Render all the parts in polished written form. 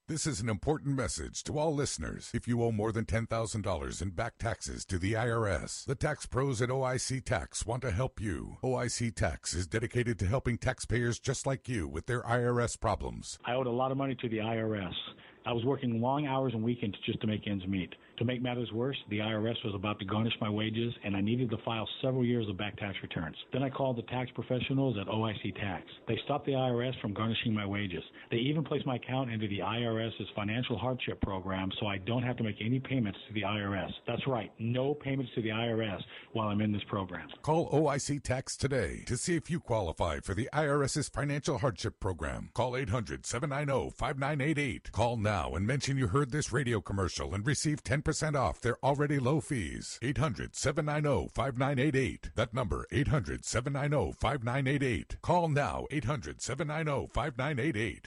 This is an important message to all listeners. If you owe more than $10,000 in back taxes to the IRS, the tax pros at OIC Tax want to help you. OIC Tax is dedicated to helping taxpayers just like you with their IRS problems. I owed a lot of money to the IRS. I was working long hours and weekends just to make ends meet. To make matters worse, the IRS was about to garnish my wages, and I needed to file several years of back tax returns. Then I called the tax professionals at OIC Tax. They stopped the IRS from garnishing my wages. They even placed my account into the IRS's financial hardship program so I don't have to make any payments to the IRS. That's right, no payments to the IRS while I'm in this program. Call OIC Tax today to see if you qualify for the IRS's financial hardship program. Call 800-790-5988. Call now and mention you heard this radio commercial and receive 10% off their already low fees. 800-790-5988. That number, 800-790-5988. Call now, 800-790-5988.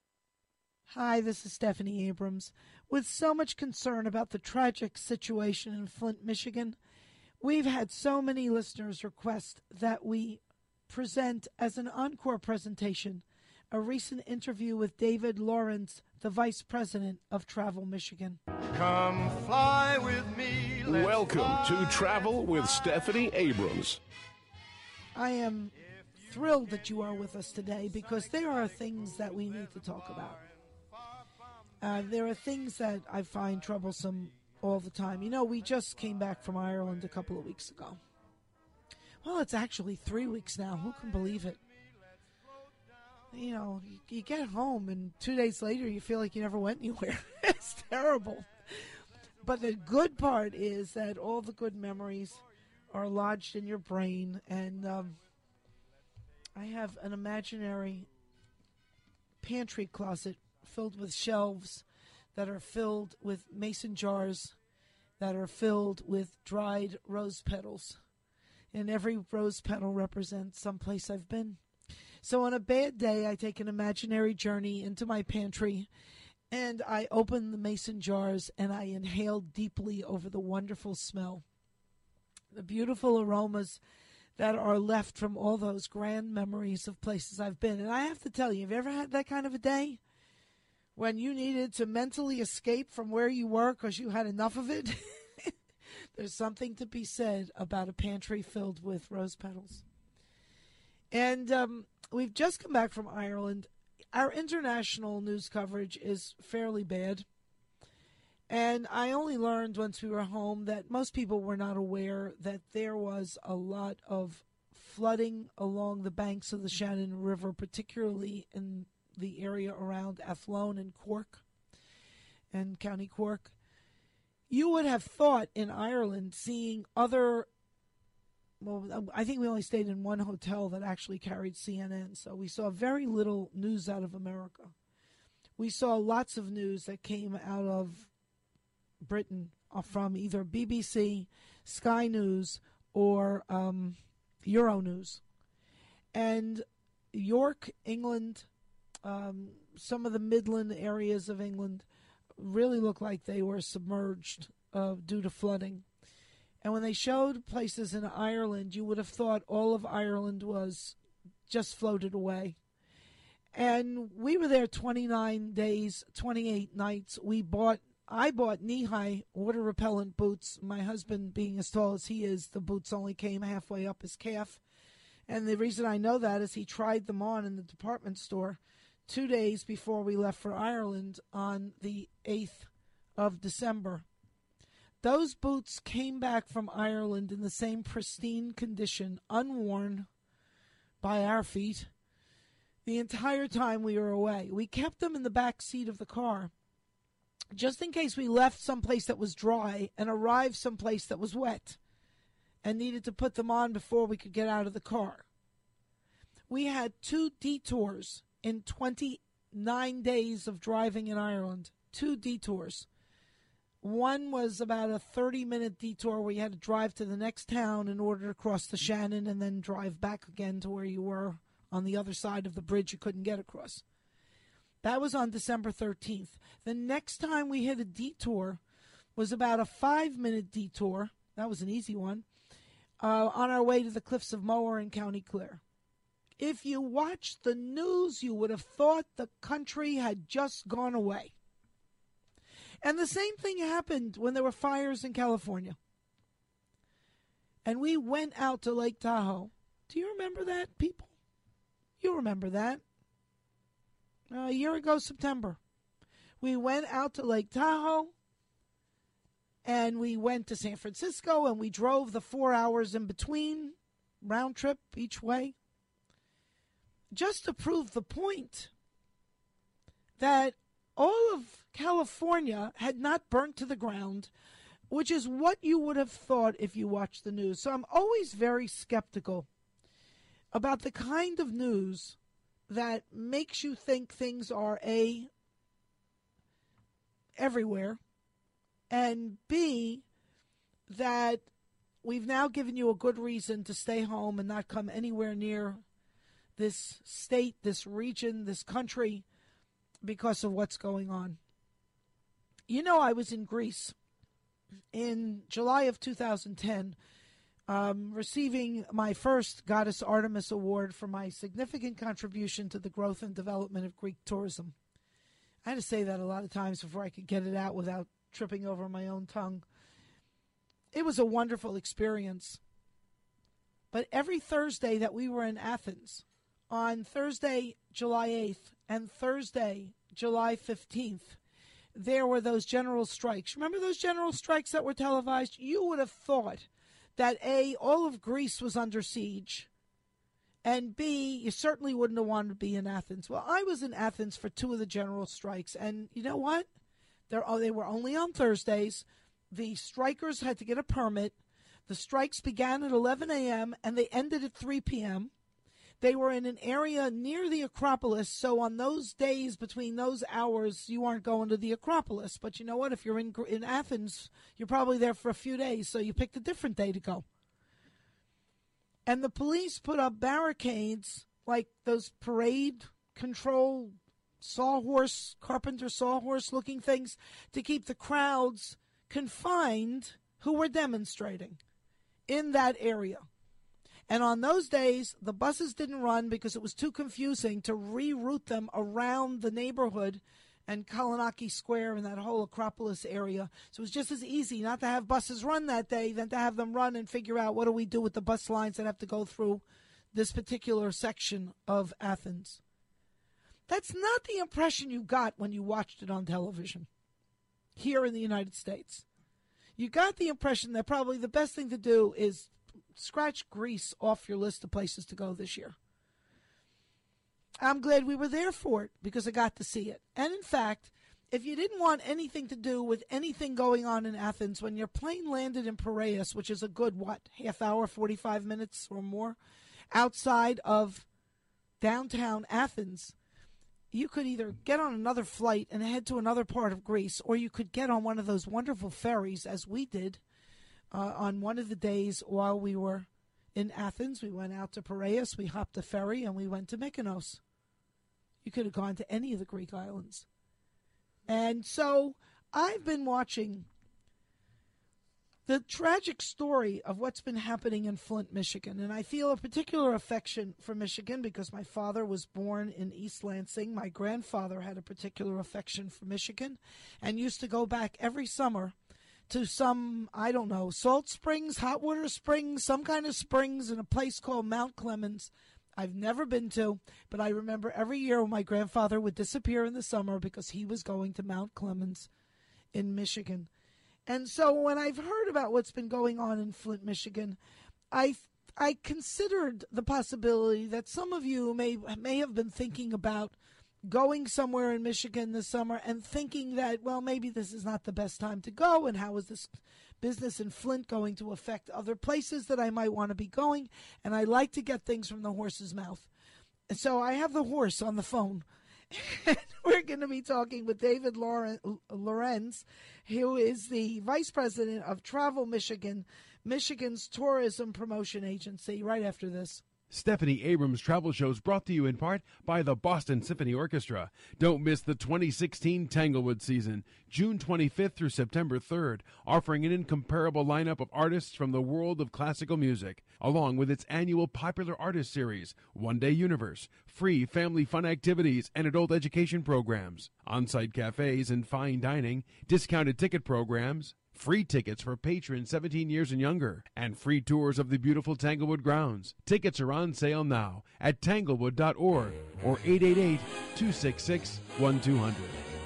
Hi, this is Stephanie Abrams. With so much concern about the tragic situation in Flint, Michigan, we've had so many listeners request that we present as an encore presentation a recent interview with David Lawrence, the Vice President of Travel Michigan. Come fly with me. Welcome to Travel with Stephanie Abrams. I am thrilled that you are with us today because there are things that we need to talk about. There are things that I find troublesome all the time. You know, we just came back from Ireland a couple of weeks ago. Well, it's actually 3 weeks now. Who can believe it? You know, you get home and 2 days later you feel like you never went anywhere. It's terrible. But the good part is that all the good memories are lodged in your brain. And I have an imaginary pantry closet filled with shelves that are filled with mason jars that are filled with dried rose petals. And every rose petal represents some place I've been. So on a bad day, I take an imaginary journey into my pantry, and I open the mason jars, and I inhale deeply over the wonderful smell, the beautiful aromas that are left from all those grand memories of places I've been. And I have to tell you, have you ever had that kind of a day when you needed to mentally escape from where you were because you had enough of it? There's something to be said about a pantry filled with rose petals. And we've just come back from Ireland. Our international news coverage is fairly bad. And I only learned once we were home that most people were not aware that there was a lot of flooding along the banks of the Shannon River, particularly in the area around Athlone and Cork and County Cork. You would have thought in Ireland seeing other... Well, I think we only stayed in one hotel that actually carried CNN, so we saw very little news out of America. We saw lots of news that came out of Britain from either BBC, Sky News, or Euronews. And York, England, some of the Midland areas of England really looked like they were submerged due to flooding. And when they showed places in Ireland, you would have thought all of Ireland was just floated away. And we were there 29 days, 28 nights. I bought knee-high water-repellent boots. My husband, being as tall as he is, the boots only came halfway up his calf. And the reason I know that is he tried them on in the department store 2 days before we left for Ireland on the 8th of December. Those boots came back from Ireland in the same pristine condition, unworn by our feet, the entire time we were away. We kept them in the back seat of the car, just in case we left someplace that was dry and arrived someplace that was wet and needed to put them on before we could get out of the car. We had 2 detours in 29 days of driving in Ireland, 2 detours. One was about a 30-minute detour where you had to drive to the next town in order to cross the Shannon and then drive back again to where you were on the other side of the bridge you couldn't get across. That was on December 13th. The next time we hit a detour was about a 5-minute detour. That was an easy one. On our way to the Cliffs of Moher in County Clare. If you watched the news, you would have thought the country had just gone away. And the same thing happened when there were fires in California. And we went out to Lake Tahoe. Do you remember that, people? You remember that. A year ago, September. We went out to Lake Tahoe, and we went to San Francisco, and we drove the 4 hours in between, round trip each way, just to prove the point that all of California had not burnt to the ground, which is what you would have thought if you watched the news. So I'm always very skeptical about the kind of news that makes you think things are A, everywhere, and B, that we've now given you a good reason to stay home and not come anywhere near this state, this region, this country because of what's going on. You know, I was in Greece in July of 2010, receiving my first Goddess Artemis Award for my significant contribution to the growth and development of Greek tourism. I had to say that a lot of times before I could get it out without tripping over my own tongue. It was a wonderful experience. But every Thursday that we were in Athens, on Thursday, July 8th, and Thursday, July 15th, there were those general strikes. Remember those general strikes that were televised? You would have thought that A, all of Greece was under siege, and B, you certainly wouldn't have wanted to be in Athens. Well, I was in Athens for two of the general strikes, and you know what? They were only on Thursdays. The strikers had to get a permit. The strikes began at 11 a.m., and they ended at 3 p.m. They were in an area near the Acropolis, so on those days between those hours, you aren't going to the Acropolis. But you know what? If you're in Athens, you're probably there for a few days, so you picked a different day to go. And the police put up barricades, like those parade control sawhorse, carpenter sawhorse-looking things, to keep the crowds confined who were demonstrating in that area. And on those days, the buses didn't run because it was too confusing to reroute them around the neighborhood and Kalinaki Square and that whole Acropolis area. So it was just as easy not to have buses run that day than to have them run and figure out what do we do with the bus lines that have to go through this particular section of Athens. That's not the impression you got when you watched it on television here in the United States. You got the impression that probably the best thing to do is scratch Greece off your list of places to go this year. I'm glad we were there for it because I got to see it. And in fact, if you didn't want anything to do with anything going on in Athens, when your plane landed in Piraeus, which is a good, half hour, 45 minutes or more, outside of downtown Athens, you could either get on another flight and head to another part of Greece, or you could get on one of those wonderful ferries, as we did on one of the days while we were in Athens. We went out to Piraeus, we hopped a ferry, and we went to Mykonos. You could have gone to any of the Greek islands. And so I've been watching the tragic story of what's been happening in Flint, Michigan. And I feel a particular affection for Michigan because my father was born in East Lansing. My grandfather had a particular affection for Michigan and used to go back every summer to some, I don't know, salt springs, hot water springs, some kind of springs in a place called Mount Clemens. I've never been to, but I remember every year when my grandfather would disappear in the summer because he was going to Mount Clemens in Michigan. And so when I've heard about what's been going on in Flint, Michigan, I considered the possibility that some of you may have been thinking about going somewhere in Michigan this summer and thinking that, well, maybe this is not the best time to go, and how is this business in Flint going to affect other places that I might want to be going? And I like to get things from the horse's mouth. And so I have the horse on the phone. And we're going to be talking with David Lorenz, who is the Vice President of Travel Michigan, Michigan's tourism promotion agency, right after this. Stephanie Abrams Travel Show is brought to you in part by the Boston Symphony Orchestra. Don't miss the 2016 Tanglewood season, June 25th through September 3rd, offering an incomparable lineup of artists from the world of classical music, along with its annual Popular Artist Series, One Day Universe, free family fun activities and adult education programs, on-site cafes and fine dining, discounted ticket programs, free tickets for patrons 17 years and younger, and free tours of the beautiful Tanglewood grounds. Tickets are on sale now at tanglewood.org or 888-266-1200.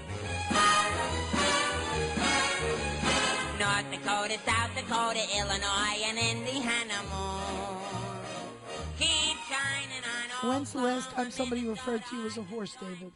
North Dakota, South Dakota, Illinois, and Indiana more. Keep shining on. When's the last time somebody referred to you as a horse, David?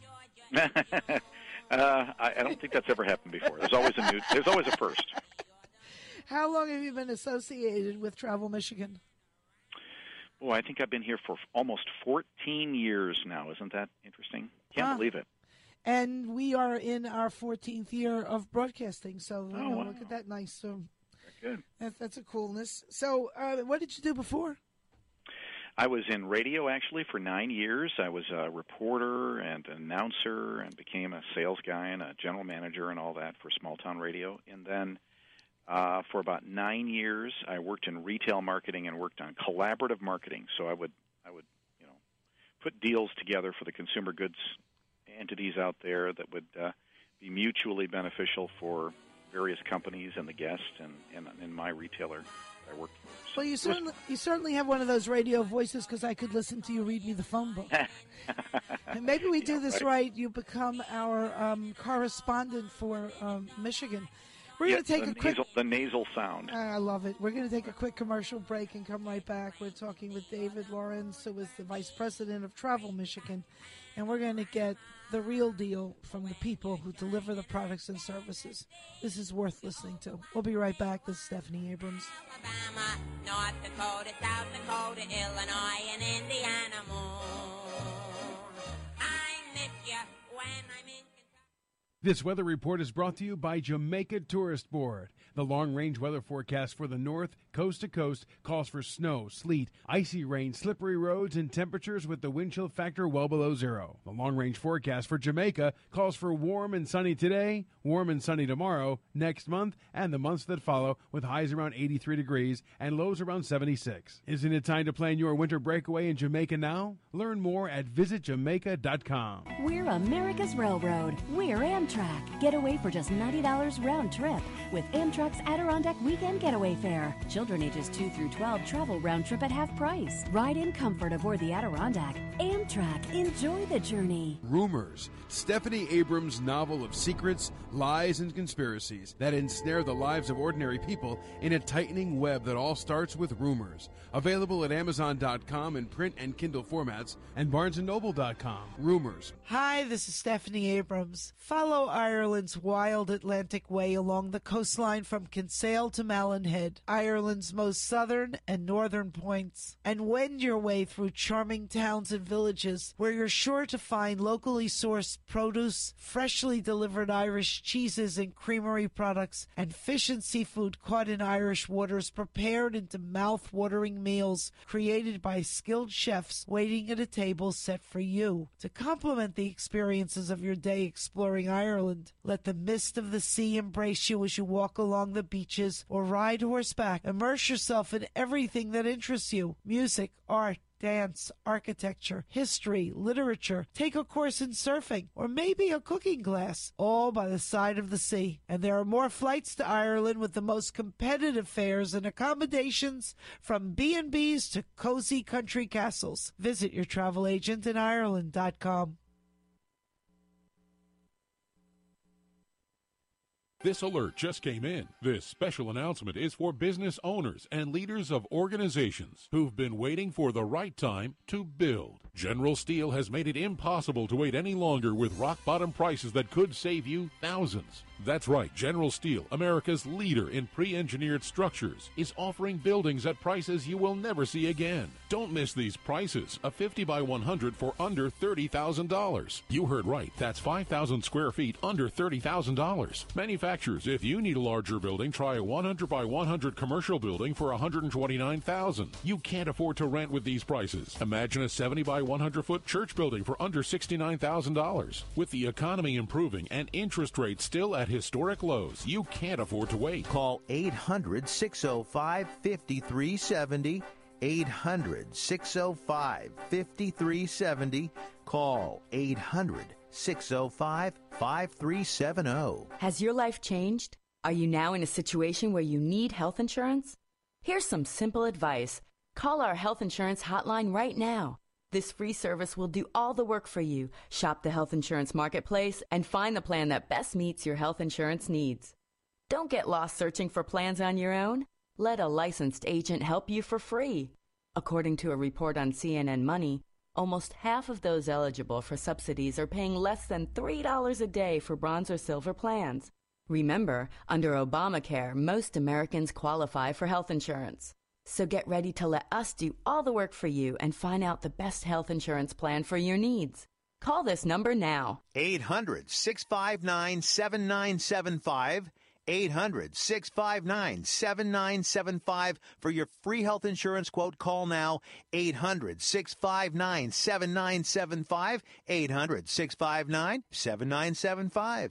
I don't think that's ever happened before. There's always a first. How long have you been associated with Travel Michigan? Oh, I think I've been here for almost 14 years now. Isn't that interesting? Can't believe it. And we are in our 14th year of broadcasting, so wow. Look at that nice. Good. That's a coolness. So what did you do before? I was in radio, actually, for 9 years. I was a reporter and an announcer and became a sales guy and a general manager and all that for small-town radio. And then for about 9 years, I worked in retail marketing and worked on collaborative marketing. So I would put deals together for the consumer goods entities out there that would be mutually beneficial for various companies and the guests and my retailer I worked for. Well, you certainly have one of those radio voices because I could listen to you read me the phone book. And maybe we do this right. You become our correspondent for Michigan. We're going to take the nasal sound. I love it. We're going to take a quick commercial break and come right back. We're talking with David Lawrence, who is the Vice President of Travel Michigan, and we're going to get the real deal from the people who deliver the products and services. This is worth listening to. We'll be right back. This is Stephanie Abrams. Alabama, North Dakota, South Dakota, Illinois, and Indiana more. I miss you when I'm in. This weather report is brought to you by Jamaica Tourist Board. The long-range weather forecast for the north, coast to coast, calls for snow, sleet, icy rain, slippery roads, and temperatures with the wind chill factor well below zero. The long-range forecast for Jamaica calls for warm and sunny today, warm and sunny tomorrow, next month, and the months that follow, with highs around 83 degrees and lows around 76. Isn't it time to plan your winter breakaway in Jamaica now? Learn more at visitjamaica.com. We're America's Railroad. We're Amtrak. Get away for just $90 round trip with Amtrak's Adirondack Weekend Getaway Fare. Children ages 2 through 12 travel round trip at half price. Ride in comfort aboard the Adirondack. Amtrak. Enjoy the journey. Rumors. Stephanie Abrams' novel of secrets, lies, and conspiracies that ensnare the lives of ordinary people in a tightening web that all starts with rumors. Available at Amazon.com in print and Kindle formats and BarnesandNoble.com. Rumors. Hi, this is Stephanie Abrams. Follow Ireland's wild Atlantic way along the coastline from Kinsale to Malin Head, Ireland's most southern and northern points, and wend your way through charming towns and villages where you're sure to find locally sourced produce, freshly delivered Irish cheeses and creamery products, and fish and seafood caught in Irish waters prepared into mouth-watering meals created by skilled chefs waiting at a table set for you. To complement the experiences of your day exploring Ireland, let the mist of the sea embrace you as you walk along the beaches or ride horseback. Immerse yourself in everything that interests you: music, art, dance, architecture, history, literature. Take a course in surfing or maybe a cooking class, all by the side of the sea. And there are more flights to Ireland with the most competitive fares and accommodations from B&Bs to cozy country castles. Visit your travel agent in Ireland.com. This alert just came in. This special announcement is for business owners and leaders of organizations who've been waiting for the right time to build. General Steel has made it impossible to wait any longer with rock-bottom prices that could save you thousands. That's right, General Steel, America's leader in pre-engineered structures, is offering buildings at prices you will never see again. Don't miss these prices. A 50 by 100 for under $30,000. You heard right. That's 5,000 square feet under $30,000. Manufacturers, if you need a larger building, try a 100 by 100 commercial building for $129,000. You can't afford to rent with these prices. Imagine a 70 by 100 foot church building for under $69,000. With the economy improving and interest rates still at historic lows, you can't afford to wait. Call 800-605-5370. 800-605-5370. Call 800-605-5370. Has your life changed? Are you now in a situation where you need health insurance? Here's some simple advice. Call our health insurance hotline right now. This free service will do all the work for you. Shop the health insurance marketplace and find the plan that best meets your health insurance needs. Don't get lost searching for plans on your own. Let a licensed agent help you for free. According to a report on CNN Money, almost half of those eligible for subsidies are paying less than $3 a day for bronze or silver plans. Remember, under Obamacare, most Americans qualify for health insurance. So get ready to let us do all the work for you and find out the best health insurance plan for your needs. Call this number now. 800-659-7975. 800-659-7975 for your free health insurance quote. Call now. 800-659-7975. 800-659-7975.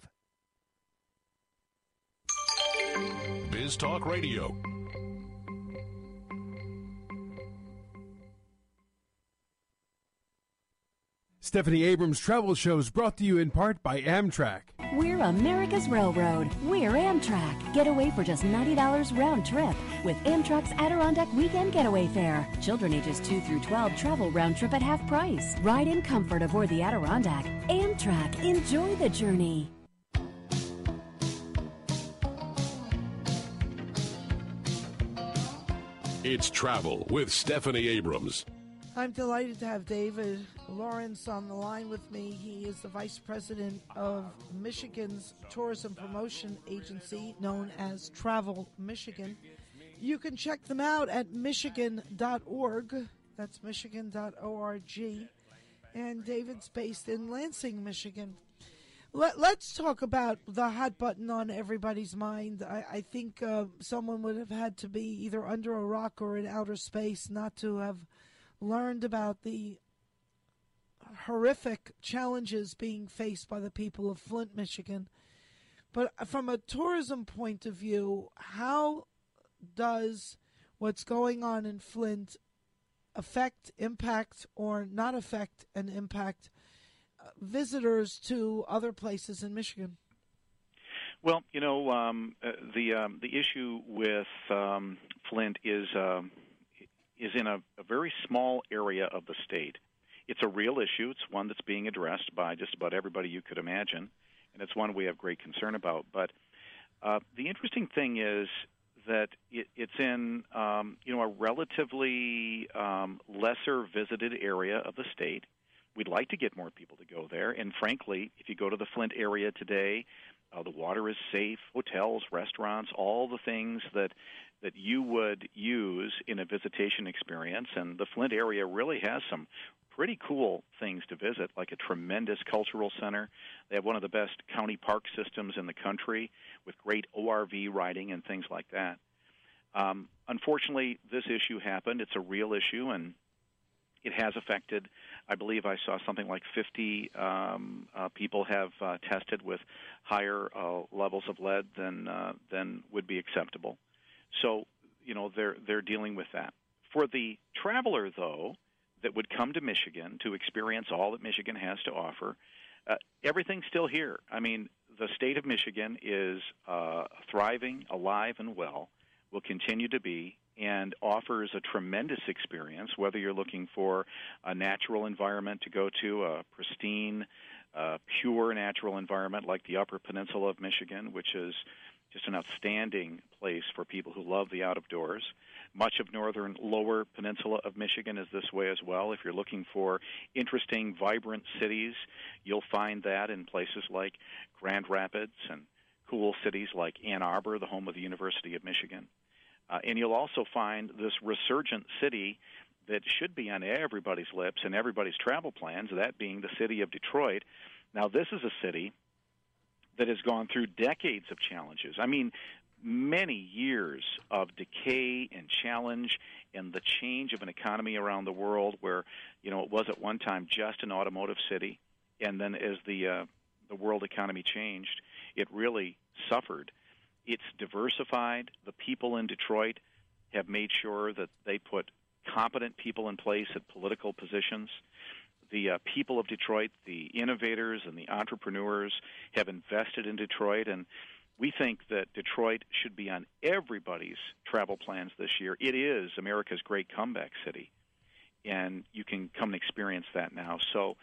Biz Talk Radio. Stephanie Abrams Travel Shows brought to you in part by Amtrak. We're America's Railroad. We're Amtrak. Get away for just $90 round trip with Amtrak's Adirondack Weekend Getaway Fare. Children ages 2 through 12 travel round trip at half price. Ride in comfort aboard the Adirondack. Amtrak. Enjoy the journey. It's Travel with Stephanie Abrams. I'm delighted to have David Lawrence on the line with me. He is the Vice President of Michigan's Tourism Promotion Agency, known as Travel Michigan. You can check them out at michigan.org. That's michigan.org. And David's based in Lansing, Michigan. Let's talk about the hot button on everybody's mind. I think someone would have had to be either under a rock or in outer space not to have learned about the horrific challenges being faced by the people of Flint, Michigan. But from a tourism point of view, how does what's going on in Flint affect, impact, or not affect and impact visitors to other places in Michigan? Well, you know, the issue with Flint is in a very small area of the state. It's a real issue. It's one that's being addressed by just about everybody you could imagine, and it's one we have great concern about. But the interesting thing is that it's in a relatively lesser visited area of the state. We'd like to get more people to go there, and frankly, if you go to the Flint area today, the water is safe, hotels, restaurants, all the things that you would use in a visitation experience. And the Flint area really has some pretty cool things to visit, like a tremendous cultural center. They have one of the best county park systems in the country with great ORV riding and things like that. Unfortunately, this issue happened. It's a real issue, and it has affected, I believe I saw something like 50 people have tested with higher levels of lead than would be acceptable. So, you know, they're dealing with that. For the traveler, though, that would come to Michigan to experience all that Michigan has to offer, everything's still here. I mean, the state of Michigan is thriving, alive, and well, will continue to be, and offers a tremendous experience, whether you're looking for a natural environment to go to, a pristine, pure natural environment like the Upper Peninsula of Michigan, which is just an outstanding place for people who love the out-of-doors. Much of northern lower peninsula of Michigan is this way as well. If you're looking for interesting, vibrant cities, you'll find that in places like Grand Rapids and cool cities like Ann Arbor, the home of the University of Michigan. And you'll also find this resurgent city that should be on everybody's lips and everybody's travel plans, that being the city of Detroit. Now, this is a city that has gone through decades of challenges. I mean, many years of decay and challenge and the change of an economy around the world where, it was at one time just an automotive city. And then as the world economy changed, it really suffered. It's diversified. The people in Detroit have made sure that they put competent people in place at political positions. The people of Detroit, the innovators and the entrepreneurs, have invested in Detroit, and we think that Detroit should be on everybody's travel plans this year. It is America's great comeback city, and you can come and experience that now. So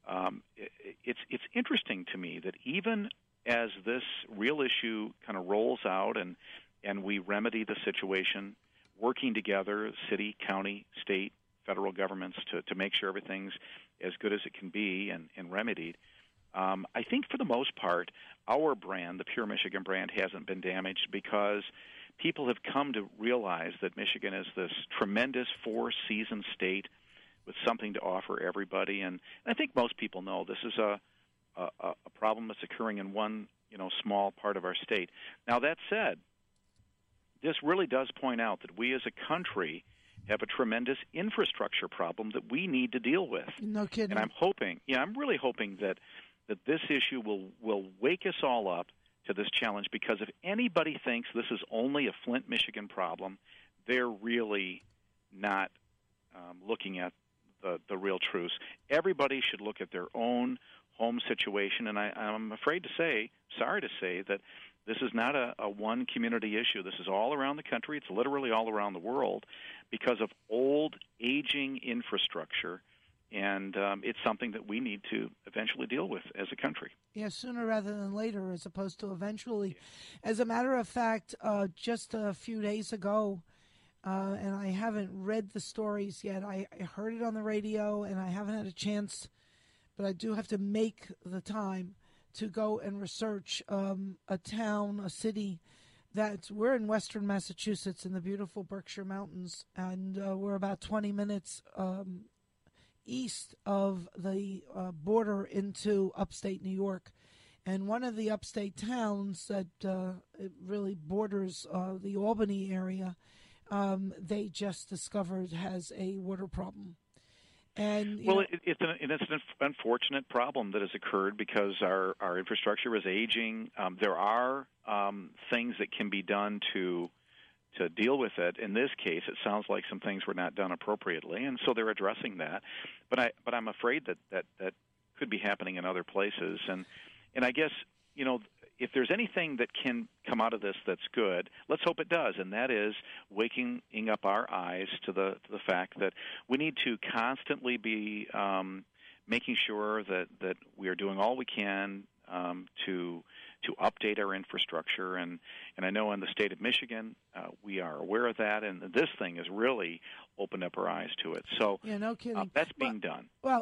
it's interesting to me that even as this real issue kind of rolls out and we remedy the situation, working together, city, county, state, federal governments, to make sure everything's as good as it can be and remedied, I think for the most part, our brand, the Pure Michigan brand, hasn't been damaged because people have come to realize that Michigan is this tremendous four-season state with something to offer everybody. And I think most people know this is a problem that's occurring in one small part of our state. Now, that said, this really does point out that we as a country have a tremendous infrastructure problem that we need to deal with. No kidding. And I'm really hoping that this issue will wake us all up to this challenge, because if anybody thinks this is only a Flint, Michigan problem, they're really not looking at the real truths. Everybody should look at their own home situation, and I'm sorry to say, that this is not a one community issue. This is all around the country. It's literally all around the world because of old, aging infrastructure, and it's something that we need to eventually deal with as a country. Yeah, sooner rather than later, as opposed to eventually. As a matter of fact, just a few days ago, and I haven't read the stories yet. I heard it on the radio, and I haven't had a chance, but I do have to make the time to go and research a town, a city we're in western Massachusetts in the beautiful Berkshire Mountains, and we're about 20 minutes east of the border into upstate New York. And one of the upstate towns that it really borders the Albany area, they just discovered has a water problem. And it's an unfortunate problem that has occurred because our infrastructure is aging. There are things that can be done to deal with it. In this case, it sounds like some things were not done appropriately, and so they're addressing that. But I'm afraid that could be happening in other places. And I guess if there's anything that can come out of this that's good, let's hope it does, and that is waking up our eyes to the fact that we need to constantly be making sure that we are doing all we can to update our infrastructure. And I know in the state of Michigan, we are aware of that, and this thing has really opened up our eyes to it. So no kidding. That's being done. Well,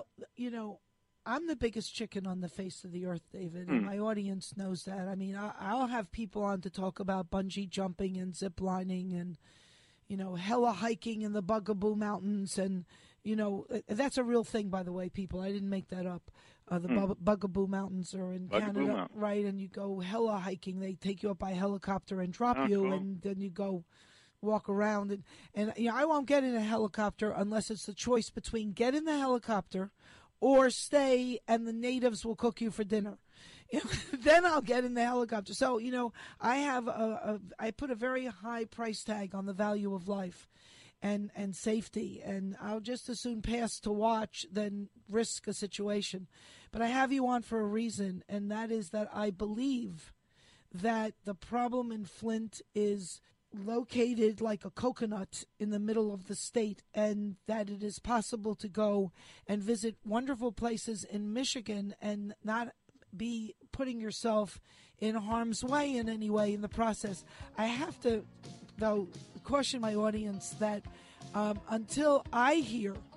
I'm the biggest chicken on the face of the earth, David, and my audience knows that. I mean, I'll have people on to talk about bungee jumping and zip lining and, hella hiking in the Bugaboo Mountains. And, that's a real thing, by the way, people. I didn't make that up. The Bugaboo Mountains are in Canada, right? And you go hella hiking. They take you up by helicopter and drop you, and then you go walk around. And I won't get in a helicopter unless it's the choice between get in the helicopter or stay and the natives will cook you for dinner. Then I'll get in the helicopter. So, I have I put a very high price tag on the value of life and safety, and I'll just as soon pass to watch than risk a situation. But I have you on for a reason, and that is that I believe that the problem in Flint is located like a coconut in the middle of the state, and that it is possible to go and visit wonderful places in Michigan and not be putting yourself in harm's way in any way in the process. I have to, though, caution my audience that until I hear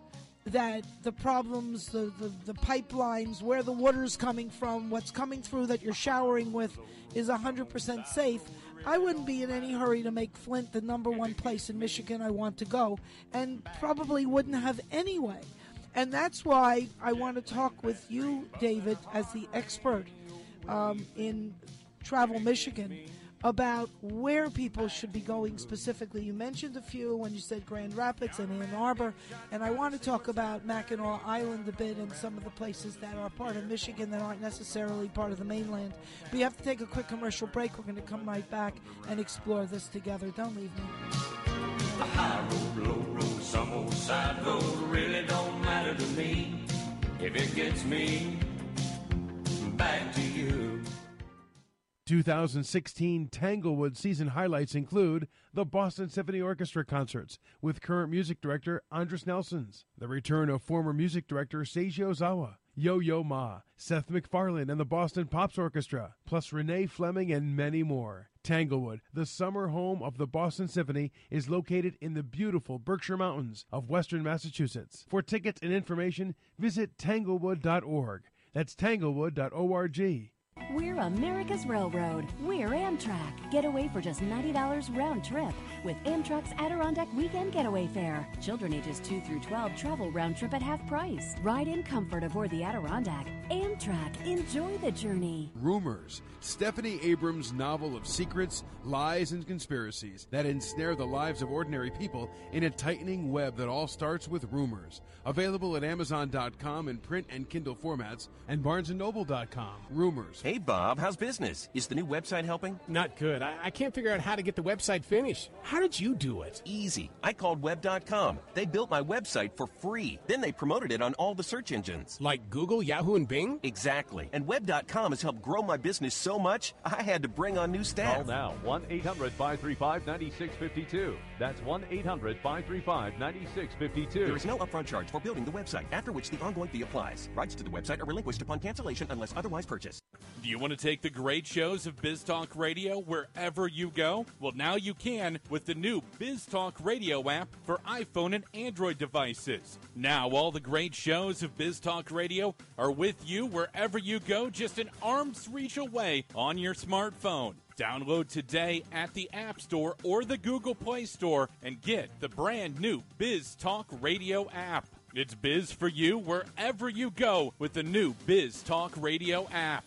that the problems, the pipelines, where the water's coming from, what's coming through that you're showering with is 100% safe, I wouldn't be in any hurry to make Flint the number one place in Michigan I want to go, and probably wouldn't have anyway. And that's why I want to talk with you, David, as the expert in Travel Michigan, about where people should be going specifically. You mentioned a few when you said Grand Rapids and Ann Arbor, and I want to talk about Mackinac Island a bit and some of the places that are part of Michigan that aren't necessarily part of the mainland. We have to take a quick commercial break. We're going to come right back and explore this together. Don't leave me. A high road, low road, some old side road really don't matter to me if it gets me back to you. 2016 Tanglewood season highlights include the Boston Symphony Orchestra concerts with current music director Andres Nelsons, the return of former music director Seiji Ozawa, Yo-Yo Ma, Seth MacFarlane and the Boston Pops Orchestra, plus Renee Fleming and many more. Tanglewood, the summer home of the Boston Symphony, is located in the beautiful Berkshire Mountains of western Massachusetts. For tickets and information, visit tanglewood.org. That's tanglewood.org. We're America's Railroad. We're Amtrak. Get away for just $90 round trip with Amtrak's Adirondack Weekend Getaway Fare. Children ages 2 through 12 travel round trip at half price. Ride in comfort aboard the Adirondack. Amtrak. Enjoy the journey. Rumors. Stephanie Abrams' novel of secrets, lies, and conspiracies that ensnare the lives of ordinary people in a tightening web that all starts with rumors. Available at Amazon.com in print and Kindle formats and BarnesandNoble.com. Rumors. Hey, Bob, how's business? Is the new website helping? Not good. I can't figure out how to get the website finished. How did you do it? Easy. I called Web.com. They built my website for free. Then they promoted it on all the search engines. Like Google, Yahoo, and Bing? Exactly. And Web.com has helped grow my business so much, I had to bring on new staff. Call now, 1-800-535-9652. That's 1-800-535-9652. There is no upfront charge for building the website, after which the ongoing fee applies. Rights to the website are relinquished upon cancellation unless otherwise purchased. Do you want to take the great shows of Biz Talk Radio wherever you go? Well, now you can with the new Biz Talk Radio app for iPhone and Android devices. Now all the great shows of Biz Talk Radio are with you wherever you go, just an arm's reach away on your smartphone. Download today at the App Store or the Google Play Store and get the brand new Biz Talk Radio app. It's Biz for you wherever you go with the new Biz Talk Radio app.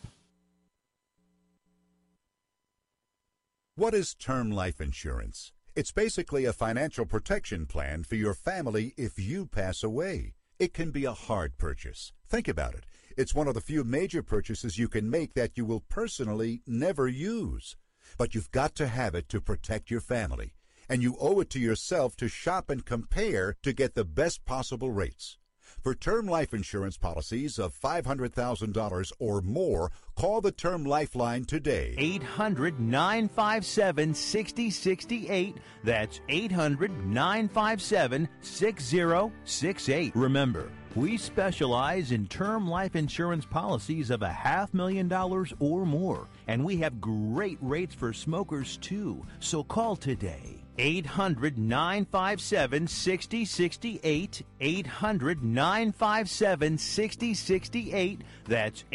What is term life insurance? It's basically a financial protection plan for your family if you pass away. It can be a hard purchase. Think about it. It's one of the few major purchases you can make that you will personally never use. But you've got to have it to protect your family. And you owe it to yourself to shop and compare to get the best possible rates. For term life insurance policies of $500,000 or more, call the Term Lifeline today. 800-957-6068. That's 800-957-6068. Remember, we specialize in term life insurance policies of $500,000 or more, and we have great rates for smokers too. So call today. 800-957-6068. 800-957-6068. That's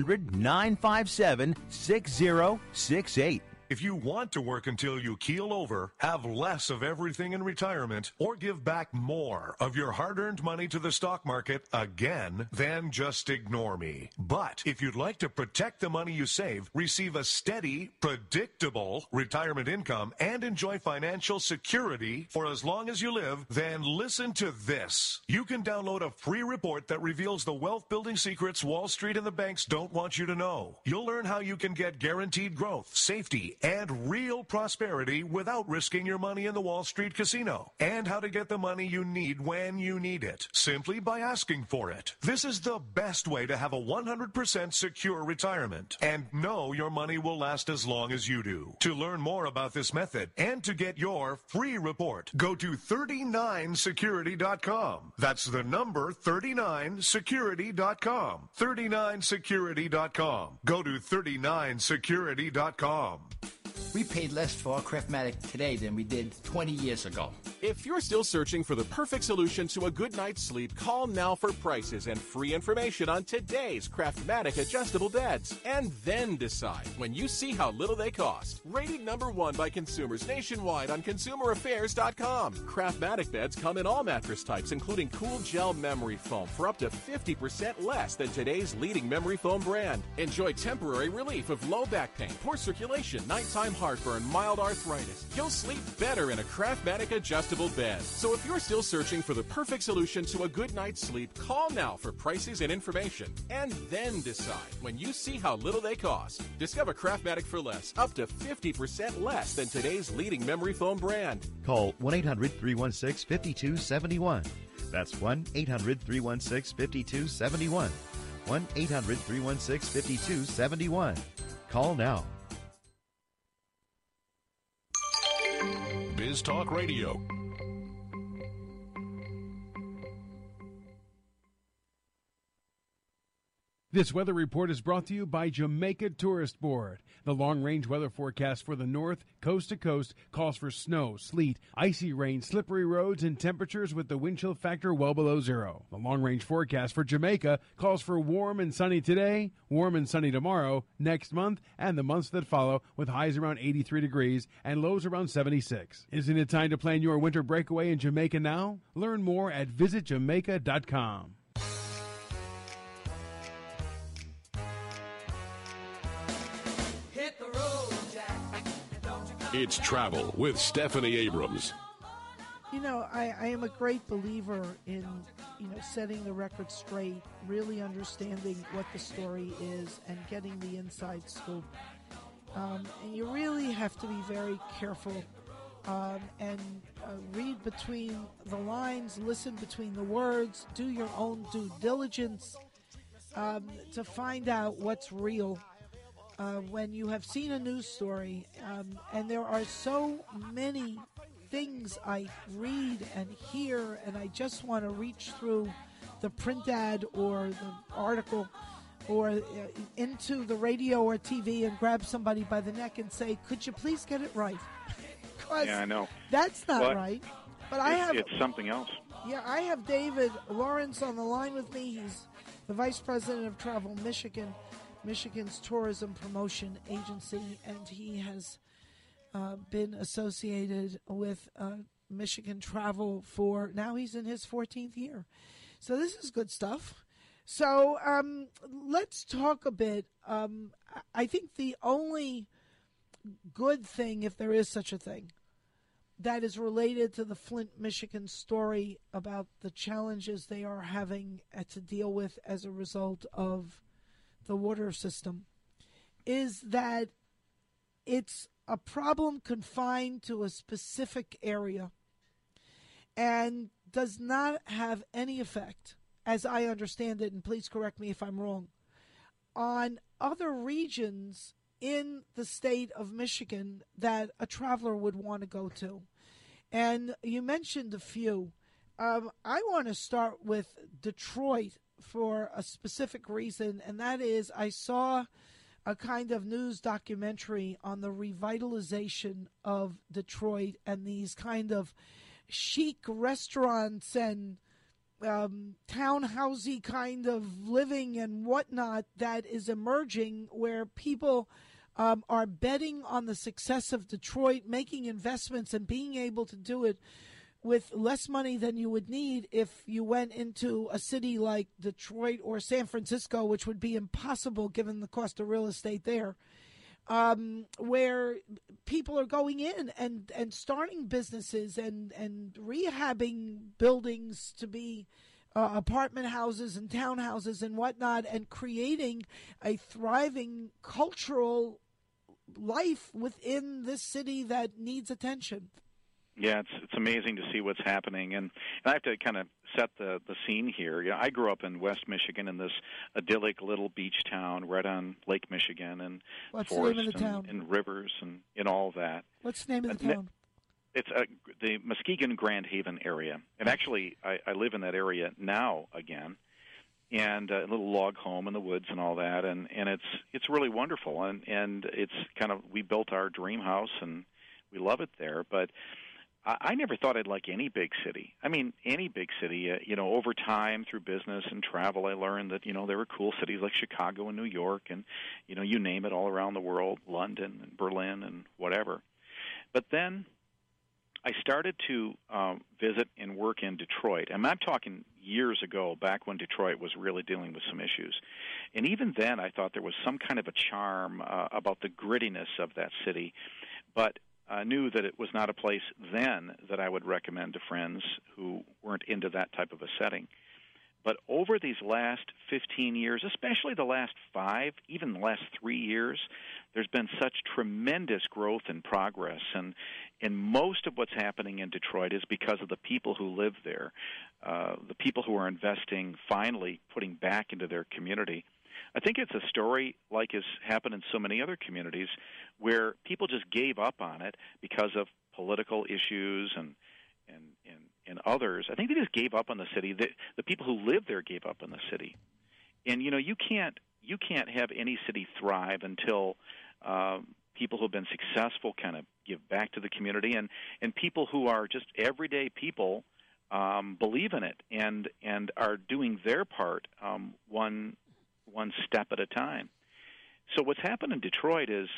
800-957-6068. If you want to work until you keel over, have less of everything in retirement, or give back more of your hard-earned money to the stock market again, then just ignore me. But if you'd like to protect the money you save, receive a steady, predictable retirement income, and enjoy financial security for as long as you live, then listen to this. You can download a free report that reveals the wealth-building secrets Wall Street and the banks don't want you to know. You'll learn how you can get guaranteed growth, safety, and real prosperity without risking your money in the Wall Street casino, and how to get the money you need when you need it, simply by asking for it. This is the best way to have a 100% secure retirement and know your money will last as long as you do. To learn more about this method and to get your free report, go to 39security.com. That's the number 39security.com. 39security.com. Go to 39security.com. We paid less for our Craftmatic today than we did 20 years ago. If you're still searching for the perfect solution to a good night's sleep, call now for prices and free information on today's Craftmatic adjustable beds. And then decide when you see how little they cost. Rated #1 by consumers nationwide on ConsumerAffairs.com. Craftmatic beds come in all mattress types, including cool gel memory foam for up to 50% less than today's leading memory foam brand. Enjoy temporary relief of low back pain, poor circulation, nighttime heartburn, mild arthritis. You'll sleep better in a Craftmatic adjustable bed. So if you're still searching for the perfect solution to a good night's sleep, call now for prices and information. And then decide when you see how little they cost. Discover Craftmatic for less, up to 50% less than today's leading memory foam brand. Call 1-800-316-5271. That's 1-800-316-5271. 1-800-316-5271. Call now. Biz Talk Radio. This weather report is brought to you by Jamaica Tourist Board. The long-range weather forecast for the north, coast to coast, calls for snow, sleet, icy rain, slippery roads, and temperatures with the wind chill factor well below zero. The long-range forecast for Jamaica calls for warm and sunny today, warm and sunny tomorrow, next month, and the months that follow, with highs around 83 degrees and lows around 76. Isn't it time to plan your winter breakaway in Jamaica now? Learn more at visitjamaica.com. It's Travel with Stephanie Abrams. You know, I am a great believer in, setting the record straight, really understanding what the story is and getting the inside scoop. And you really have to be very careful and read between the lines, listen between the words, do your own due diligence to find out what's real. When you have seen a news story, and there are so many things I read and hear, and I just want to reach through the print ad or the article or into the radio or TV and grab somebody by the neck and say, could you please get it right? Yeah, I know. That's not right. But it's something else. Yeah, I have David Lawrence on the line with me. He's the Vice President of Travel Michigan, Michigan's tourism promotion agency, and he has been associated with Michigan Travel for, now he's in his 14th year. So this is good stuff. So let's talk a bit. I think the only good thing, if there is such a thing, that is related to the Flint, Michigan story about the challenges they are having to deal with as a result of the water system, is that it's a problem confined to a specific area and does not have any effect, as I understand it, and please correct me if I'm wrong, on other regions in the state of Michigan that a traveler would want to go to. And you mentioned a few. I want to start with Detroit for a specific reason, and that is I saw a kind of news documentary on the revitalization of Detroit and these kind of chic restaurants and townhousey kind of living and whatnot that is emerging, where people are betting on the success of Detroit, making investments and being able to do it with less money than you would need if you went into a city like Detroit or San Francisco, which would be impossible given the cost of real estate there, where people are going in and starting businesses and rehabbing buildings to be apartment houses and townhouses and whatnot, and creating a thriving cultural life within this city that needs attention. Yeah, it's amazing to see what's happening, and I have to kind of set the scene here. Yeah, I grew up in West Michigan in this idyllic little beach town right on Lake Michigan, and what's forest the name of the town? And rivers and all that. What's the name of the town? It's the Muskegon Grand Haven area, and actually I live in that area now again, and a little log home in the woods and all that, and it's really wonderful, and it's kind of, we built our dream house and we love it there, but I never thought I'd like any big city. I mean, any big city. Over time, through business and travel, I learned that, there were cool cities like Chicago and New York and, you name it, all around the world, London and Berlin and whatever. But then I started to visit and work in Detroit. And I'm talking years ago, back when Detroit was really dealing with some issues. And even then, I thought there was some kind of a charm about the grittiness of that city. But I knew that it was not a place then that I would recommend to friends who weren't into that type of a setting. But over these last 15 years, especially the last 5, even the last 3 years, there's been such tremendous growth and progress. And most of what's happening in Detroit is because of the people who live there, the people who are investing, finally putting back into their community. I think it's a story like has happened in so many other communities where people just gave up on it because of political issues and others. I think they just gave up on the city. The people who live there gave up on the city. And, you can't have any city thrive until people who have been successful kind of give back to the community, and people who are just everyday people believe in it and are doing their part one step at a time. So what's happened in Detroit is,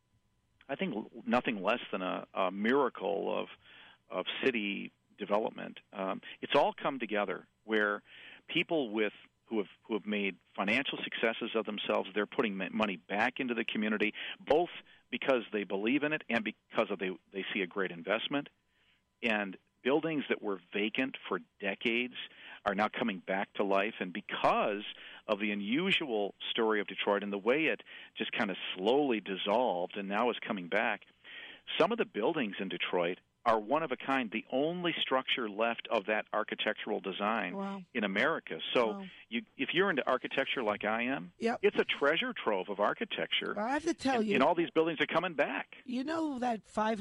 I think, nothing less than a miracle of city development. It's all come together where people who have made financial successes of themselves, they're putting money back into the community, both because they believe in it and because they see a great investment. And buildings that were vacant for decades are now coming back to life. And because of the unusual story of Detroit and the way it just kind of slowly dissolved and now is coming back, some of the buildings in Detroit are one of a kind, the only structure left of that architectural design in America. So if you're into architecture like I am, it's a treasure trove of architecture. Well, I have to tell you. And all these buildings are coming back. You know that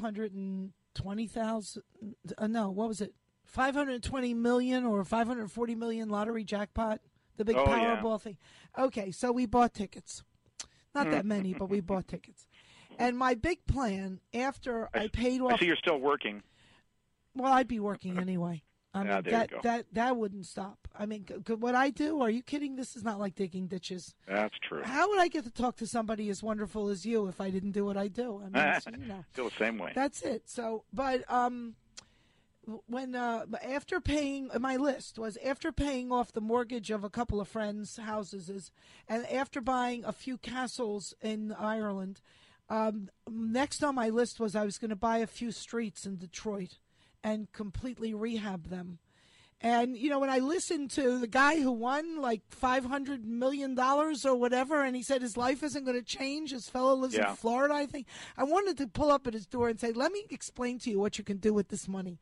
520,000, what was it? 520 million or 540 million lottery jackpot? The big Powerball thing. Okay, so we bought tickets. Not that many, but we bought tickets. And my big plan, after I paid off... I see you're still working. Well, I'd be working anyway. I mean, there you go. that wouldn't stop. I mean, what I do, are you kidding? This is not like digging ditches. That's true. How would I get to talk to somebody as wonderful as you if I didn't do what I do? I mean, Feel the same way. That's it. So, but when after paying, my list was after paying off the mortgage of a couple of friends' houses, and after buying a few castles in Ireland, next on my list was I was going to buy a few streets in Detroit and completely rehab them. And, when I listened to the guy who won like $500 million or whatever, and he said his life isn't going to change, his fellow lives in Florida, I think, I wanted to pull up at his door and say, let me explain to you what you can do with this money.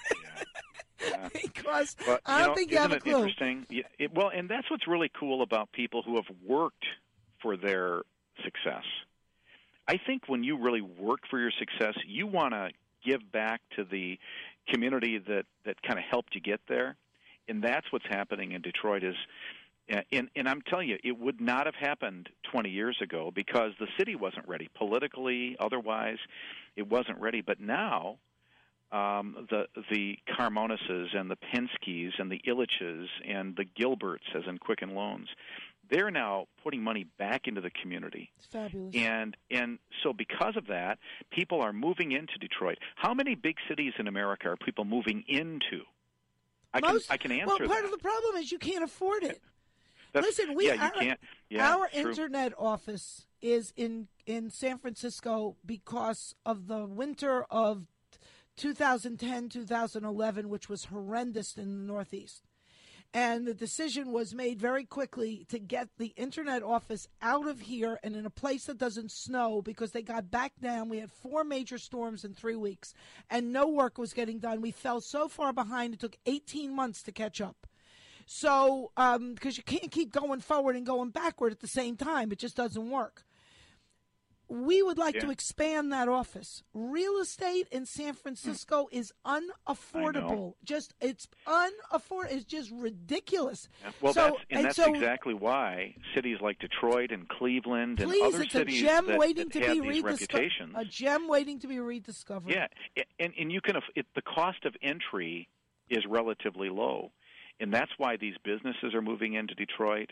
Because I don't think you have a clue. Interesting? Well, and that's what's really cool about people who have worked for their success. I think when you really work for your success, you want to give back to the community that kind of helped you get there. And that's what's happening in Detroit is, and I'm telling you, it would not have happened 20 years ago because the city wasn't ready. Politically, otherwise, it wasn't ready. But now, the Carmonuses and the Penskes and the Illiches and the Gilberts, as in Quicken Loans, they're now putting money back into the community. It's fabulous. And so because of that, people are moving into Detroit. How many big cities in America are people moving into? I can answer that. Well, part of the problem is you can't afford it. Listen, you can't. Yeah, our internet office is in San Francisco because of the winter of 2010, 2011, which was horrendous in the Northeast. And the decision was made very quickly to get the internet office out of here and in a place that doesn't snow because they got back down. We had 4 major storms in 3 weeks, and no work was getting done. We fell so far behind, it took 18 months to catch up. So, because you can't keep going forward and going backward at the same time. It just doesn't work. we would like to expand that office. Real estate in San Francisco is unaffordable. It's unaffordable. It's just ridiculous. Yeah. Well, that's exactly why cities like Detroit and Cleveland and other cities that have these reputations. A gem waiting to be rediscovered. Yeah, and you can. The cost of entry is relatively low, and that's why these businesses are moving into Detroit.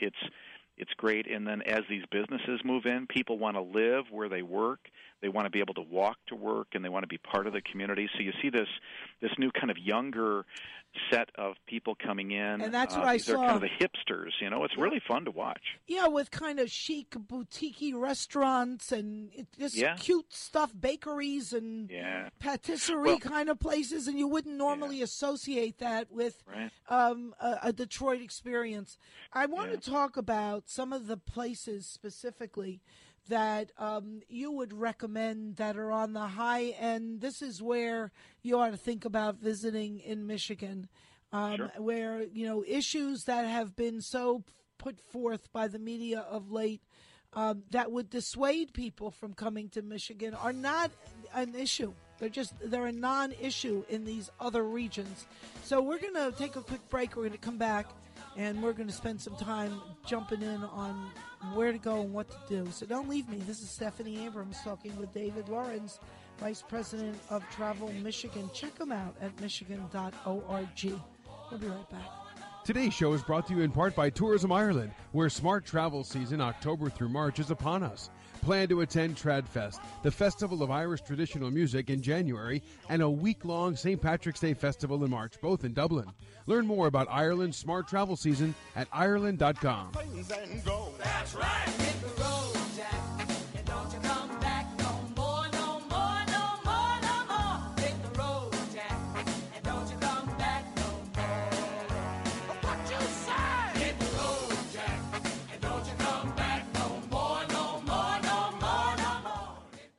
It's great, and then as these businesses move in, people want to live where they work. They want to be able to walk to work, and they want to be part of the community. So you see this new kind of younger set of people coming in. And that's what I saw. They're kind of the hipsters, It's really fun to watch. Yeah, with kind of chic, boutique restaurants and just cute stuff, bakeries and patisserie kind of places, and you wouldn't normally associate that with a Detroit experience. I want to talk about some of the places specifically that you would recommend that are on the high end. This is where you ought to think about visiting in Michigan, where, issues that have been so put forth by the media of late that would dissuade people from coming to Michigan are not an issue. They're a non-issue in these other regions. So we're going to take a quick break. We're going to come back, and we're going to spend some time jumping in on where to go and what to do. So don't leave me. This is Stephanie Abrams talking with David Lawrence, Vice President of Travel Michigan. Check them out at michigan.org. We'll be right back. Today's show is brought to you in part by Tourism Ireland, where smart travel season October through March is upon us. Plan to attend Tradfest, the Festival of Irish Traditional Music, in January, and a week-long St. Patrick's Day Festival in March, both in Dublin. Learn more about Ireland's smart travel season at Ireland.com. That's right. Hit the road, Jack, and don't you come back no more, no more, no more, no more. Hit the road, Jack, and don't you come back no more. What you say? Hit the road, Jack, and don't you come back no more, no more, no more, no more.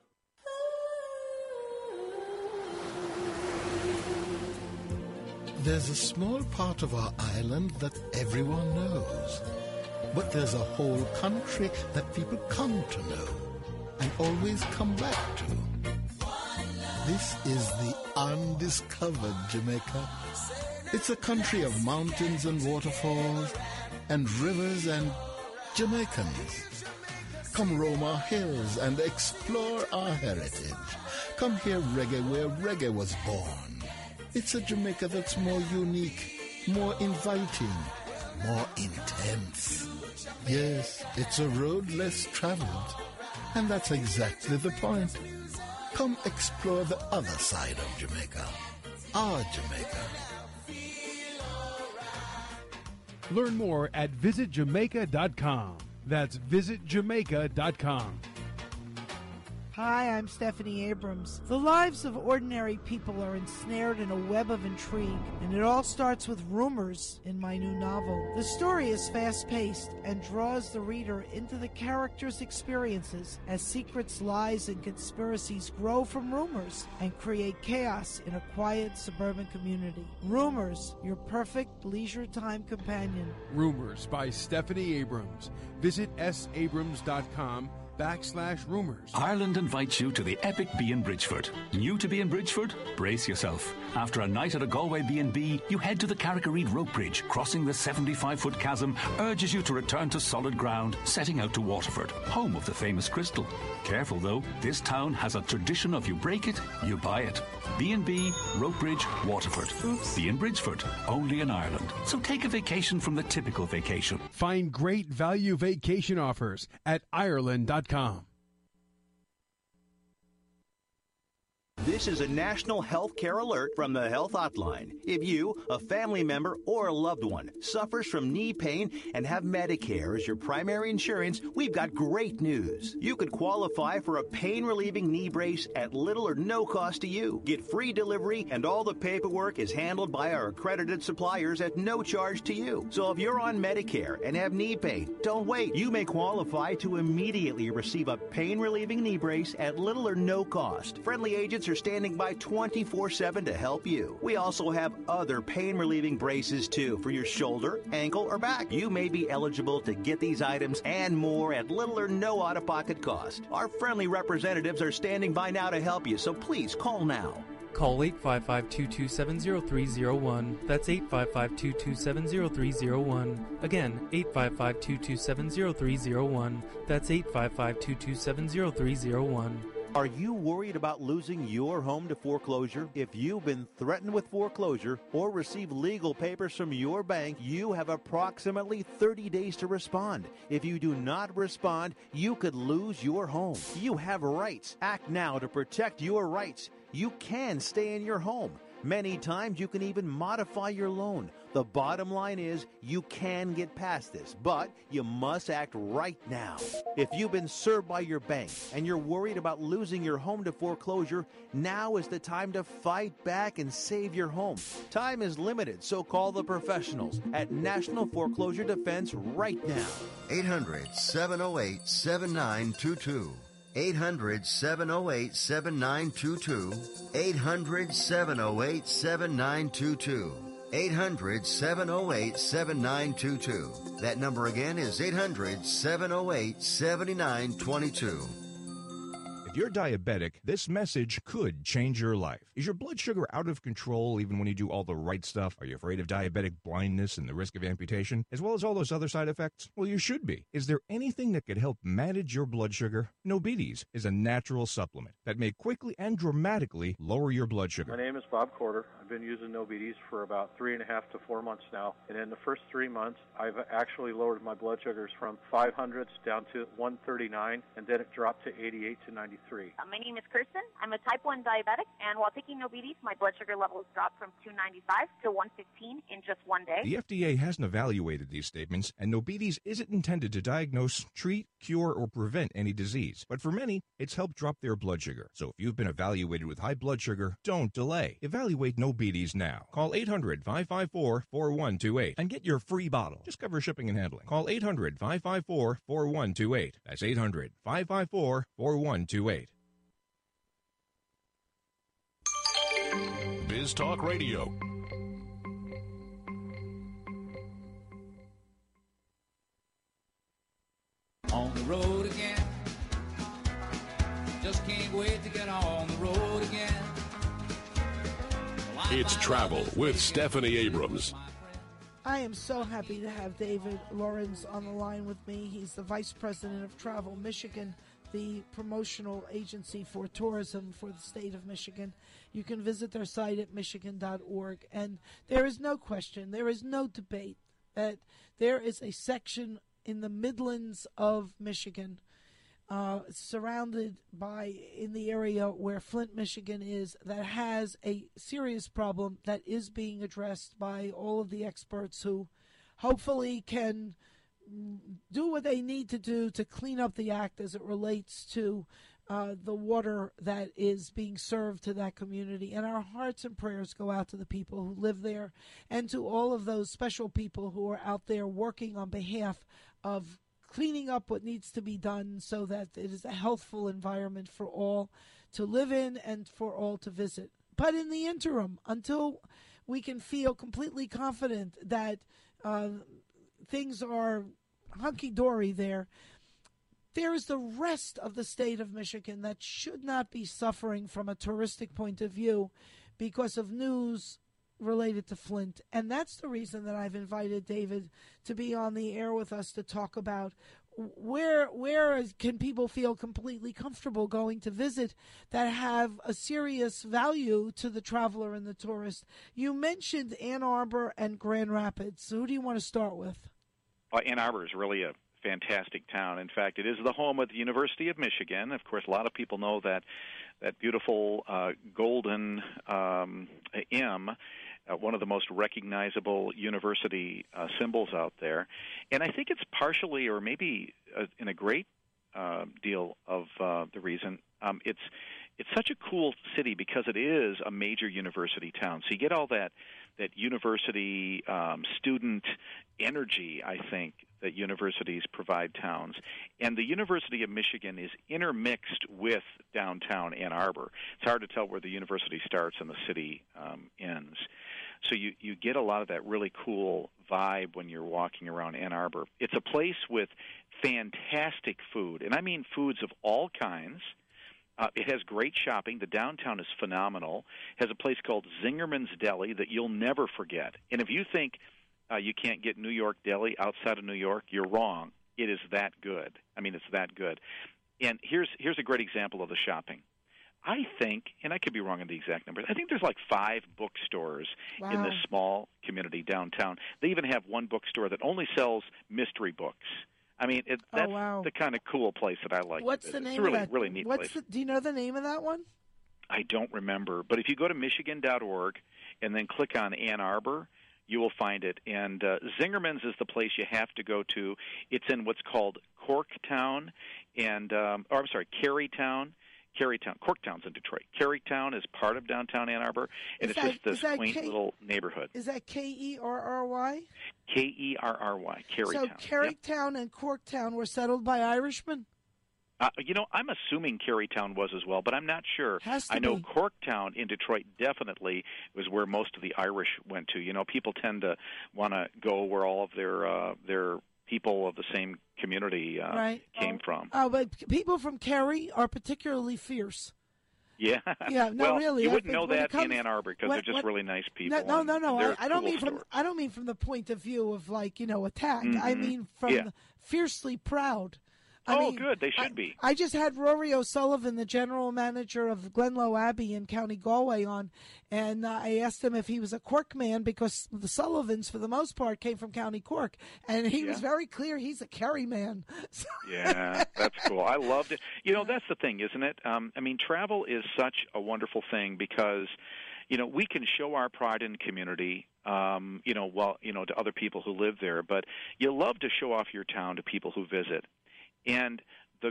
There's a small part of our island that everyone knows. But there's a whole country that people come to know and always come back to. This is the undiscovered Jamaica. It's a country of mountains and waterfalls and rivers and Jamaicans. Come roam our hills and explore our heritage. Come hear reggae where reggae was born. It's a Jamaica that's more unique, more inviting, more intense. Yes, it's a road less traveled, and that's exactly the point. Come explore the other side of Jamaica, our Jamaica. Learn more at visitjamaica.com. That's visitjamaica.com. Hi, I'm Stephanie Abrams. The lives of ordinary people are ensnared in a web of intrigue, and it all starts with rumors in my new novel. The story is fast-paced and draws the reader into the characters' experiences as secrets, lies, and conspiracies grow from rumors and create chaos in a quiet suburban community. Rumors, your perfect leisure time companion. Rumors by Stephanie Abrams. Visit sabrams.com/rumors. Ireland invites you to the epic B in Bridgeford. New to B in Bridgeford? Brace yourself. After a night at a Galway B&B, you head to the Carrick-a-Reid rope bridge, crossing the 75-foot chasm, urges you to return to solid ground, setting out to Waterford, home of the famous Crystal. Careful though, this town has a tradition of you break it, you buy it. B&B, rope bridge, Waterford. B in Bridgeford, only in Ireland. So take a vacation from the typical vacation. Find great value vacation offers at Ireland.com. This is a national health care alert from the Health Hotline. If you, a family member, or a loved one suffers from knee pain and have Medicare as your primary insurance, we've got great news. You could qualify for a pain-relieving knee brace at little or no cost to you. Get free delivery, and all the paperwork is handled by our accredited suppliers at no charge to you. So if you're on Medicare and have knee pain, don't wait. You may qualify to immediately receive a pain-relieving knee brace at little or no cost. Friendly agents are standing by 24/7 to help you. We also have other pain-relieving braces, too, for your shoulder, ankle, or back. You may be eligible to get these items and more at little or no out-of-pocket cost. Our friendly representatives are standing by now to help you, so please call now. Call 855-227-0301. That's 855-227-0301. Again, 855-227-0301. That's 855-227-0301. Are you worried about losing your home to foreclosure? If you've been threatened with foreclosure or receive legal papers from your bank, you have approximately 30 days to respond. If you do not respond, you could lose your home. You have rights. Act now to protect your rights. You can stay in your home. Many times you can even modify your loan. The bottom line is you can get past this, but you must act right now. If you've been served by your bank and you're worried about losing your home to foreclosure, now is the time to fight back and save your home. Time is limited, so call the professionals at National Foreclosure Defense right now. 800-708-7922. 800-708-7922. 800-708-7922. 800-708-7922. That number again is 800-708-7922. If you're diabetic, this message could change your life. Is your blood sugar out of control even when you do all the right stuff? Are you afraid of diabetic blindness and the risk of amputation, as well as all those other side effects? Well, you should be. Is there anything that could help manage your blood sugar? Nobetes is a natural supplement that may quickly and dramatically lower your blood sugar. My name is Bob Corder. I've been using Nobetes for about 3.5 to 4 months now, and in the first 3 months, I've actually lowered my blood sugars from 500s down to 139, and then it dropped to 88 to 93. My name is Kirsten. I'm a type 1 diabetic, and while taking Nobetes, my blood sugar levels dropped from 295 to 115 in just one day. The FDA hasn't evaluated these statements, and Nobetes isn't intended to diagnose, treat, cure, or prevent any disease. But for many, it's helped drop their blood sugar. So if you've been evaluated with high blood sugar, don't delay. Evaluate Nobetes now. Call 800-554-4128 and get your free bottle. Just cover shipping and handling. Call 800-554-4128. That's 800-554-4128. Biz Talk Radio. On the road again. Just can't wait to get on the road again. It's Travel with Stephanie Abrams. I am so happy to have David Lorenz on the line with me. He's the Vice President of Travel Michigan, the promotional agency for tourism for the state of Michigan. You can visit their site at michigan.org. And there is no question, there is no debate that there is a section in the Midlands of Michigan, surrounded by, in the area where Flint, Michigan is, that has a serious problem that is being addressed by all of the experts who hopefully can do what they need to do to clean up the act as it relates to the water that is being served to that community. And our hearts and prayers go out to the people who live there and to all of those special people who are out there working on behalf of cleaning up what needs to be done so that it is a healthful environment for all to live in and for all to visit. But in the interim, until we can feel completely confident that things are hunky-dory there is the rest of the state of Michigan that should not be suffering from a touristic point of view because of news related to Flint. And that's the reason that I've invited David to be on the air with us to talk about where can people feel completely comfortable going to visit that have a serious value to the traveler and the tourist. You mentioned Ann Arbor and Grand Rapids. So who do you want to start with? Well, Ann Arbor is really a fantastic town. In fact, it is the home of the University of Michigan. Of course, a lot of people know that beautiful golden M, one of the most recognizable university symbols out there. And I think it's partially, or maybe in a great deal of the reason, it's such a cool city because it is a major university town. So you get all that university student energy, I think, that universities provide towns. And the University of Michigan is intermixed with downtown Ann Arbor. It's hard to tell where the university starts and the city ends. So you get a lot of that really cool vibe when you're walking around Ann Arbor. It's a place with fantastic food, and I mean foods of all kinds. It has great shopping. The downtown is phenomenal. It has a place called Zingerman's Deli that you'll never forget. And if you think you can't get New York deli outside of New York, you're wrong. It is that good. I mean, it's that good. And here's a great example of the shopping. I think, and I could be wrong on the exact numbers, I think there's like 5 bookstores in this small community downtown. They even have one bookstore that only sells mystery books. I mean, that's the kind of cool place that I like. What's the name it's really, of that? really neat place. Do you know the name of that one? I don't remember. But if you go to Michigan.org and then click on Ann Arbor, you will find it. And Zingerman's is the place you have to go to. It's in what's called Corktown, Carytown. Corktown's in Detroit. Carytown is part of downtown Ann Arbor, and it's just this quaint little neighborhood. Is that Kerry? Kerry, Carytown. So Carytown and Corktown were settled by Irishmen? I'm assuming Carytown was as well, but I'm not sure. I know Corktown in Detroit definitely was where most of the Irish went to. You know, people tend to want to go where all of their people of the same community came from. Oh, but people from Kerry are particularly fierce. Yeah. Yeah. No, well, really. You wouldn't know that in Ann Arbor because they're just really nice people. No. I don't mean from the point of view of attack. Mm-hmm. I mean from fiercely proud. Good. They should be. I just had Rory O'Sullivan, the general manager of Glenlow Abbey in County Galway, on, and I asked him if he was a Cork man because the Sullivans, for the most part, came from County Cork, and he was very clear he's a Kerry man. Yeah, that's cool. I loved it. That's the thing, isn't it? Travel is such a wonderful thing because we can show our pride in community, to other people who live there, but you love to show off your town to people who visit. And the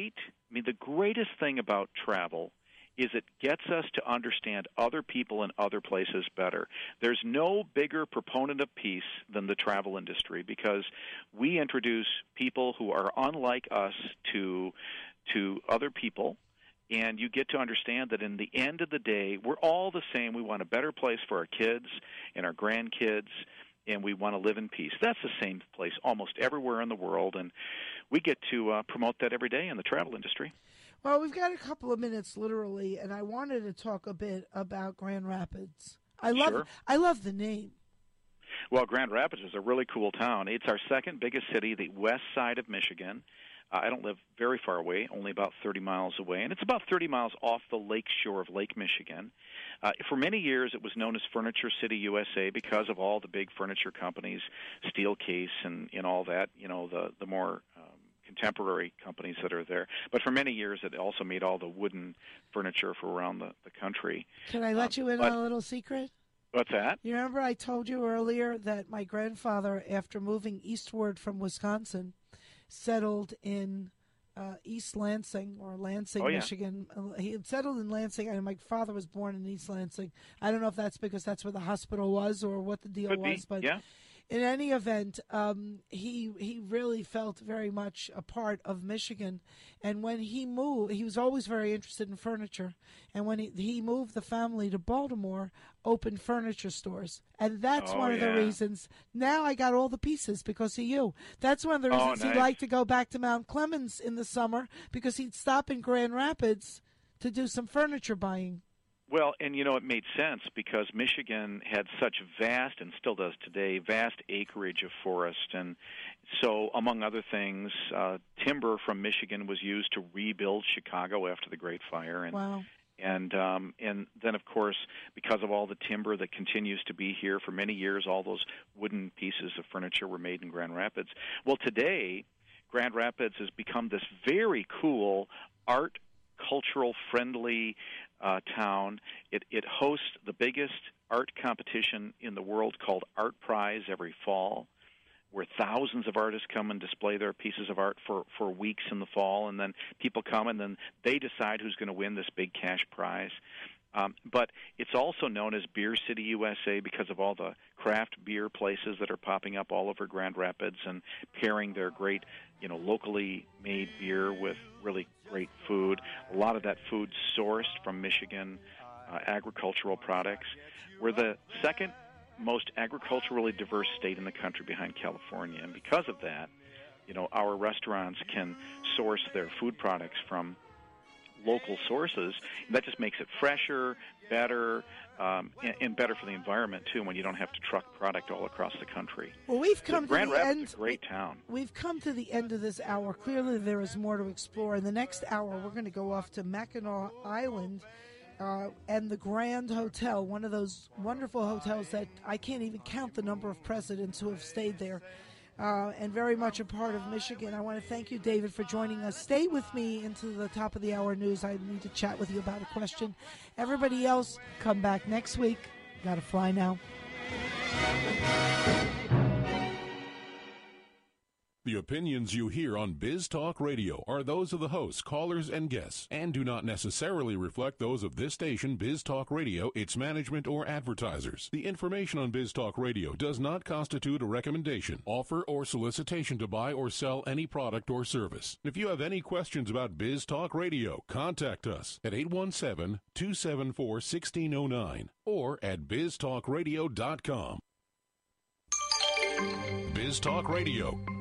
greatest thing about travel is it gets us to understand other people in other places better. There's no bigger proponent of peace than the travel industry because we introduce people who are unlike us to other people, and you get to understand that in the end of the day, we're all the same. We want a better place for our kids and our grandkids, and we want to live in peace. That's the same place almost everywhere in the world, and we get to promote that every day in the travel industry. Well, we've got a couple of minutes, literally, and I wanted to talk a bit about Grand Rapids. I love the name. Well, Grand Rapids is a really cool town. It's our second biggest city, the west side of Michigan. I don't live very far away, only about 30 miles away, and it's about 30 miles off the lake shore of Lake Michigan. For many years, it was known as Furniture City, USA, because of all the big furniture companies, Steelcase and all that, the more contemporary companies that are there. But for many years, it also made all the wooden furniture for around the country. Can I let you in on a little secret? What's that? You remember I told you earlier that my grandfather, after moving eastward from Wisconsin, settled in East Lansing or Lansing, Michigan. He had settled in Lansing, and my father was born in East Lansing. I don't know if that's because that's where the hospital was or what the deal was, but in any event, he really felt very much a part of Michigan. And when he moved, he was always very interested in furniture. And when he moved the family to Baltimore, opened furniture stores. And that's one of the reasons. Now I got all the pieces because of you. That's one of the reasons he liked to go back to Mount Clemens in the summer, because he'd stop in Grand Rapids to do some furniture buying. Well, and it made sense because Michigan had such vast, and still does today, vast acreage of forest. And so, among other things, timber from Michigan was used to rebuild Chicago after the Great Fire. And, wow. And then, of course, because of all the timber that continues to be here for many years, all those wooden pieces of furniture were made in Grand Rapids. Well, today, Grand Rapids has become this very cool cultural-friendly town. It hosts the biggest art competition in the world called Art Prize every fall, where thousands of artists come and display their pieces of art for weeks in the fall, and then people come and then they decide who's going to win this big cash prize. But it's also known as Beer City, USA, because of all the craft beer places that are popping up all over Grand Rapids and pairing their great, locally made beer with really great food. A lot of that food sourced from Michigan agricultural products. We're the second most agriculturally diverse state in the country behind California, and because of that, our restaurants can source their food products from local sources. That just makes it fresher, better, and better for the environment too, when you don't have to truck product all across the country. Well, we've come to Grand the Rapids end. is a great town. We've come to the end of this hour. Clearly, there is more to explore. In the next hour, we're going to go off to Mackinac Island and the Grand Hotel, one of those wonderful hotels that I can't even count the number of presidents who have stayed there. And very much a part of Michigan. I want to thank you, David, for joining us. Stay with me into the top of the hour news. I need to chat with you about a question. Everybody else, come back next week. Got to fly now. The opinions you hear on Biz Talk Radio are those of the hosts, callers, and guests, and do not necessarily reflect those of this station, Biz Talk Radio, its management, or advertisers. The information on Biz Talk Radio does not constitute a recommendation, offer, or solicitation to buy or sell any product or service. If you have any questions about Biz Talk Radio, contact us at 817-274-1609 or at biztalkradio.com. Biz Talk Radio.